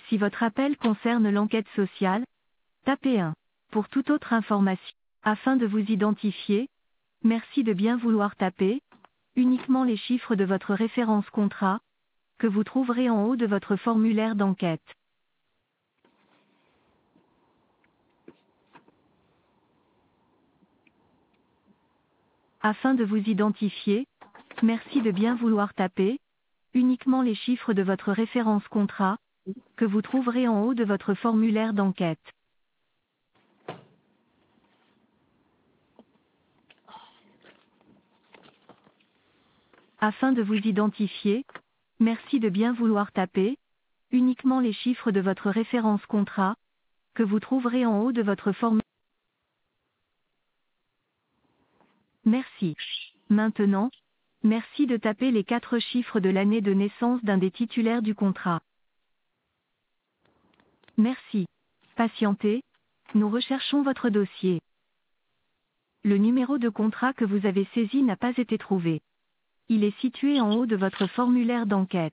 Si votre appel concerne l'enquête sociale, tapez 1. Pour toute autre information, afin de vous identifier, merci de bien vouloir taper uniquement les chiffres de votre référence contrat, que vous trouverez en haut de votre formulaire d'enquête. Afin de vous identifier, merci de bien vouloir taper uniquement les chiffres de votre référence contrat, que vous trouverez en haut de votre formulaire d'enquête. Afin de vous identifier, merci de bien vouloir taper uniquement les chiffres de votre référence contrat, que vous trouverez en haut de votre formulaire. Merci. Maintenant, merci de taper les 4 chiffres de l'année de naissance d'un des titulaires du contrat. Merci. Patientez, nous recherchons votre dossier. Le numéro de contrat que vous avez saisi n'a pas été trouvé. Il est situé en haut de votre formulaire d'enquête.